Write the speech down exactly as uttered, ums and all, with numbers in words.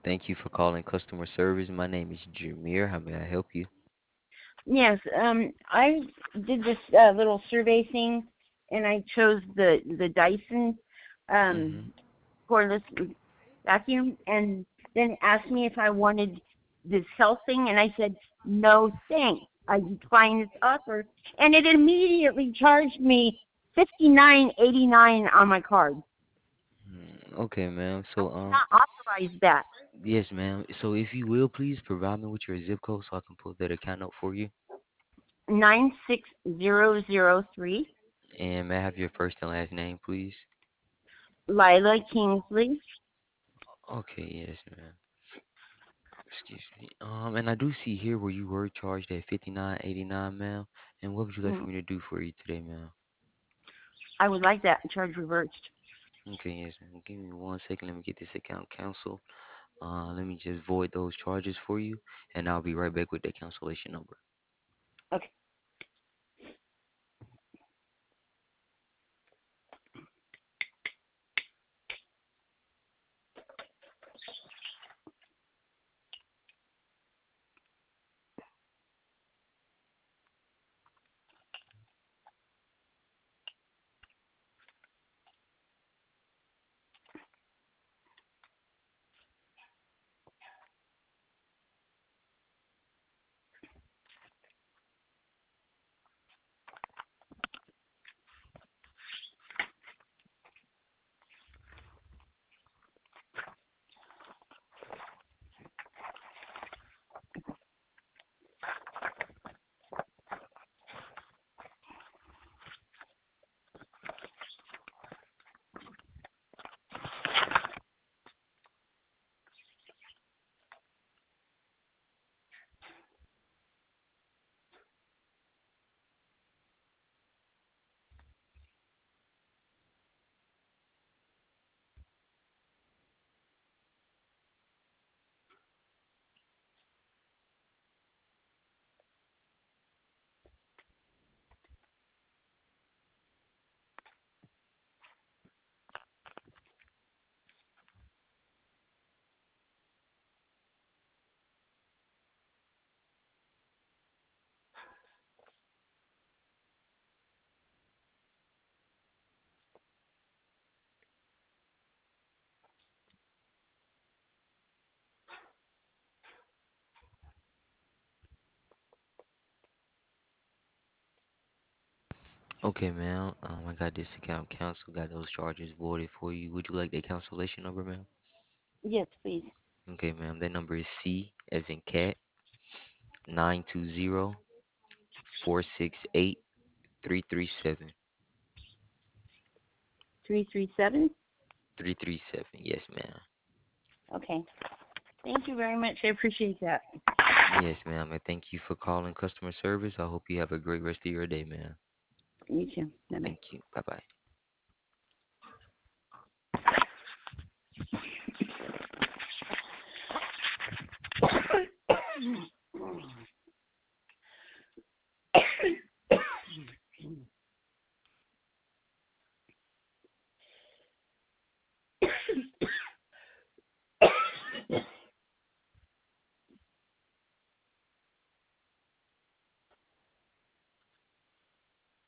Thank you for calling customer service. My name is Jameer. How may I help you? Yes, um, I did this uh, little survey thing, and I chose the the Dyson Mm-hmm. um, cordless vacuum, and then it asked me if I wanted this health thing, and I said no, thanks. I declined this offer, and it immediately charged me fifty nine eighty nine on my card. Mm, okay, ma'am. I So, did um, not authorize that. yes, ma'am. So, if you will, please provide me with your zip code so I can pull that account up for you. Nine six zero zero three, And may I have your first and last name, please? Lila Kingsley. Okay, yes, ma'am. Excuse me. Um, and I do see here where you were charged at fifty-nine eighty-nine, ma'am. And what would you like for Mm, me to do for you today, ma'am? I would like that charge reversed. Okay, yes, ma'am. Give me one second. Let me get this account canceled. Uh, let me just void those charges for you, and I'll be right back with the cancellation number. Okay. Okay, ma'am. Um, I got this account canceled. Got those charges voided for you. Would you like the cancellation number, ma'am? Yes, please. Okay, ma'am. That number is C as in cat nine two zero four six eight three three seven three three seven. three three seven. Yes, ma'am. Okay. Thank you very much. I appreciate that. Yes, ma'am. And thank you for calling customer service. I hope you have a great rest of your day, ma'am. You too. Bye bye. Thank you. Bye bye.